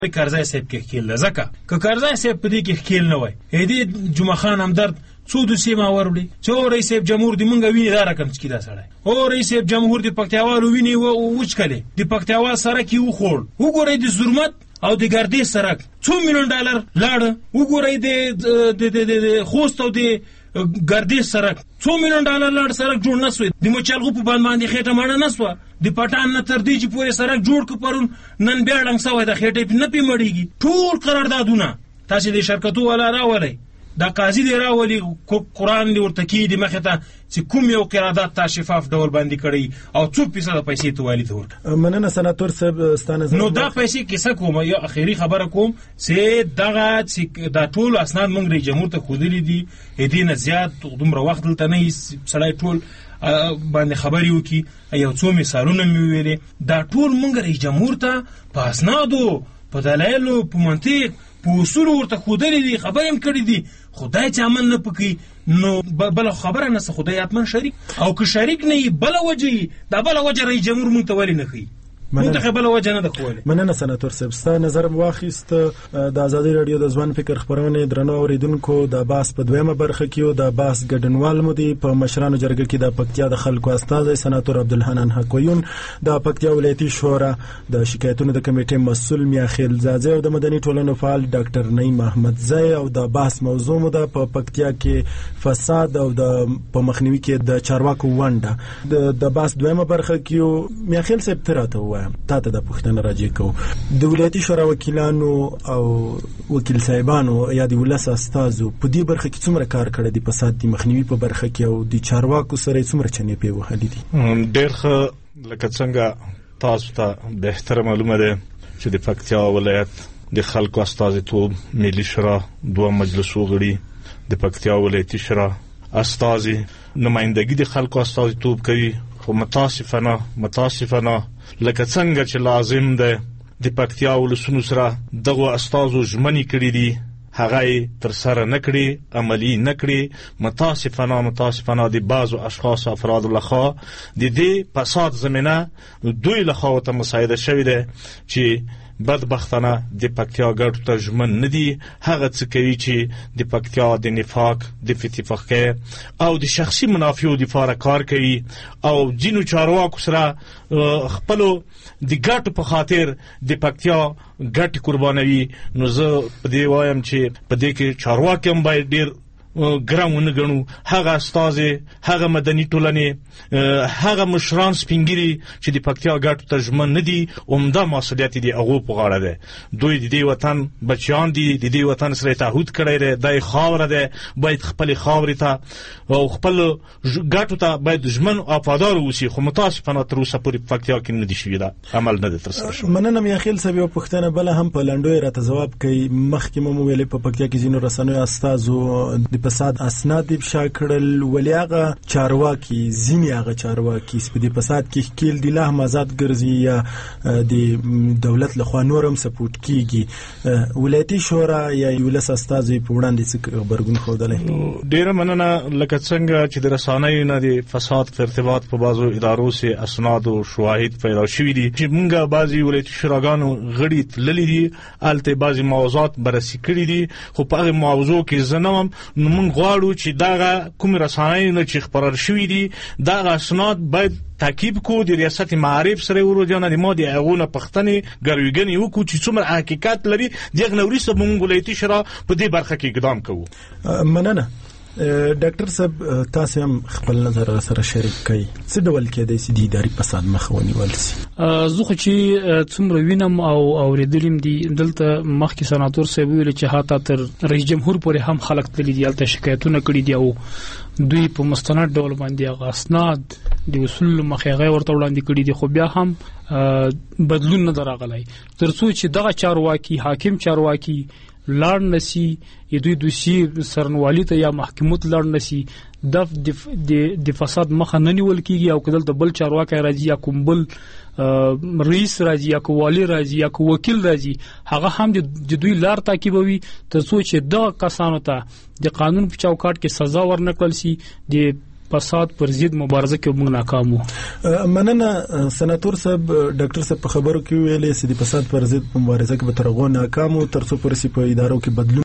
کرزای صاحب کې خېل لزکه که کرزای صاحب په دې کې خېل نه وای هدي جمعه خان همدرد څو د سیمه وروړي چې رئیس جمهور دی مونږ ویني دا رقم چې دا سړی او رئیس جمهور دی پکتیاوالو ویني وچ کله دی پکتیاوا سره کې وخوړ وګورئ د ظلمت او د ګردې سرک $2 مليون لاړ وګورئ د خوست او د ګردې سرک $2 مليون لاړ سرک جوړ نه سوی د مچالغو په باندې خېټه ماړه نه سو د پټان نه تر دې چې پورې سرک جوړ ک پرون نن بیا ډنګ سوی د خېټه نه پی مړیږي ټول قراردادونه تاسو د شرکتو ولا راولئ دا قاضي دی راولي قرآن دی ورته کی دی مخه ته چې کوم یو قرارداد تا شفاف ډول باندې کړی او 2% پیسې ته والی ته ورک مننه سناتور صاحب ستانه نو دا پیسې کیسه کوم یا اخیری خبره کوم چې دغه چې دا ټول اسناد موږ رئیس جمهور ته خودلی دي هدینه زیات دومره وخت دلته نه سړی ټول باندې خبري وکي یو څو مثالونه مې ویلې دا ټول موږ رئیس جمهور ته په اسنادو په دلایلو په منطق په اصول ورته خودلی دي خبرې هم کړې دي خدای چې عمل نه پکې نو بل خبره نه څه خدای اتمن شریک او که شریک نه بل وجه دا بل وجه رئیس جمهور مونږ ته ولې نه خي منتخب وجه نه د خوله مننه سناتور صاحب ستا نظر واخیست د ازادي رادیو د ځوان فکر خبرونه درنو اوریدونکو د باس په دویمه برخه کې او د باس ګډنوال مودي په مشرانو جرګه کې د پکتیا د خلکو استاد سناتور عبدالحنان حکویون د پکتیا ولایتي شورا د شکایتونو د کمیټې مسؤل میاخیل زازه او د مدني ټولنو فعال ډاکټر نعیم احمد زای او د باس موضوع مو د پکتیا کې فساد او د په مخنیوي کې د چارواکو ونډه د باس دویمه برخه کې میاخیل صاحب تراته تاته د پښتنه راځي کو د ولایتي شورا وکیلانو او وکیل صاحبانو یا د ولس استادو په دې برخه کې څومره کار کړی دی فساد د مخنیوي په برخه کې او د چارواکو سره څومره چنې په وهلي دي ډېر ښه لکه څنګه تاسو ته بهتر معلومه ده چې د پکتیا ولایت د خلکو استازیتوب ملي شورا دوه مجلسو غړي د پکتیا ولایتي شورا استازي نمائندګي د خلکو استازیتوب کوي خو متاسفانه لکه څنګه چې لازم ده د پکتیا ولسونو سره دغه استازو ژمنې کړې دي هغه تر سره نکړي عملی نکړي متاسفانه د بعضو اشخاص افراد لخوا د دې فساد زمينه دوی لخوا ته مساعده شوی ده چې بدبختانه د پکتیا ګټو ته ژمن ندي هغه څه کوي چې د پکتیا د نفاق د فتفقه او د شخصي منافعو لپاره کار کوي او جنو چارواکو سره خپل د ګټو په خاطر د پکتیا ګټ قربانوي نو زه په دې وایم چې په دې کې چارواکي هم باید ډیر ګرامونه غنو هغه استاد هغه مدني ټولنې هغه مشران سپینګری چې د پکتیا ګټو ته ژمن ندي عمده مسؤلیت دی هغه په غاړه ده دوی د دې وطن بچیان دي د دې وطن سره تعهد کړی دی د خاور ده باید خپل خاور ته او خپل ګټو ته باید ژمن او وفادار اوسي خو متاسفانه تر اوسه پورې پکتیا کې ندي شوی دا عمل نه تر سره شو مننه میاخیل صاحب یو پښتنه بل هم په لنډوي راته جواب کوي مخکې مو ویلې په پکتیا کې ځینو رسنیو استادو فساد اسناد افشا کړل ولیاغه چارواکي ځینې چارواکي په دې فساد کې کېل دي له مزاد ګرځي یا د دولت لخوا نورم سپورټ کیږي ولایتي شورا یا ولس استازي په وړاندې څه خبرګون خوده ډیر مننه لکه څنګه چې د رسانۍ نه د فساد په ارتباط په بازو ادارو سره اسناد او شواهد پیدا شوي دي چې موږ بعضي ولایتي شوراګانو غړي تللي دي الته بعضي موضوعات بررسي کړي دي خو په هغه موضوع کې زنم موږ غواړو چې دا کوم رسانۍ نه چې خبر شوي دي دا اسناد باید تعقیب کو د ریاست معارف سره ورجانه د ماده اغونه پښتنې ګرویګنی وکړو چې څومره حقیقت لري دغه نوري سره موږ ولایتي شورا په دې برخه کې اقدام کوو مننه ډاکټر صاحب تاسو هم خپل نظر سره شریک کړئ څه ډول کې د سې د اداري فساد مخاوني ولسي زه خو چې څومره وینم او اوریدلم دي دلته مخکې سناتور صاحب ویل چې هاته تر رئیس جمهور پورې هم خلک تللی دي البته شکایتونه کړي دي او دوی په مستند ډول باندې اسناد د اصول مخېغه ورته وړاندې کړي دي خو بیا هم بدلون نه دراغلی ترڅو چې دغه چارواکي حاکم چارواکي لړ نسی دوی دوسی سرنوالي ته یا محکمت لړ نسی د فساد مخه نه نیول کیږي او کله د بل چارواکي راځي یا کوم بل رئیس راځي یا کوالي راځي یا وکیل راځي هغه هم د دوی لار تعقیبوي ترڅو چې د کسانو ته د قانون په چوکاټ کې سزا ورنکړل شي د فساد پر ضد مبارزه کې موږ ناکام وو. مننه سناتور صاحب. ډاکټر صاحب په خبرو کې ویلي چې د فساد پر ضد مبارزه کې به تر هغه ناکام وو تر څو پرسي په ادارو کې بدلون